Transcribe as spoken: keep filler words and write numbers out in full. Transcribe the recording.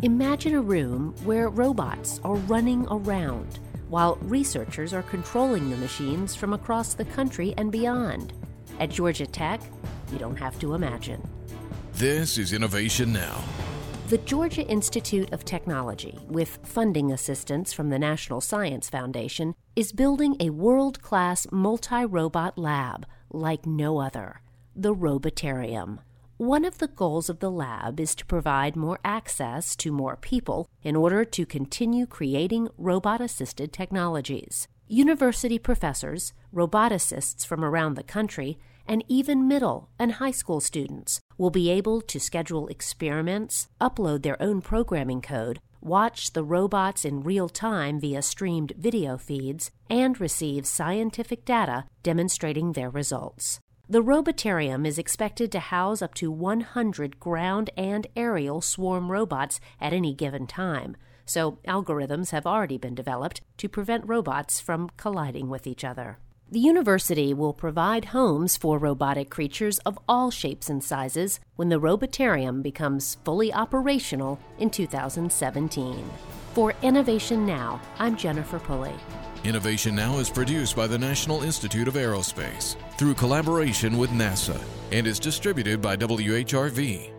Imagine a room where robots are running around while researchers are controlling the machines from across the country and beyond. At Georgia Tech, you don't have to imagine. This is Innovation Now. The Georgia Institute of Technology, with funding assistance from the National Science Foundation, is building a world-class multi-robot lab like no other, the Robotarium. One of the goals of the lab is to provide more access to more people in order to continue creating robot-assisted technologies. University professors, roboticists from around the country, and even middle and high school students will be able to schedule experiments, upload their own programming code, watch the robots in real time via streamed video feeds, and receive scientific data demonstrating their results. The Robotarium is expected to house up to one hundred ground and aerial swarm robots at any given time, so algorithms have already been developed to prevent robots from colliding with each other. The university will provide homes for robotic creatures of all shapes and sizes when the Robotarium becomes fully operational in two thousand seventeen. For Innovation Now, I'm Jennifer Pulley. Innovation Now is produced by the National Institute of Aerospace through collaboration with NASA and is distributed by W H R V.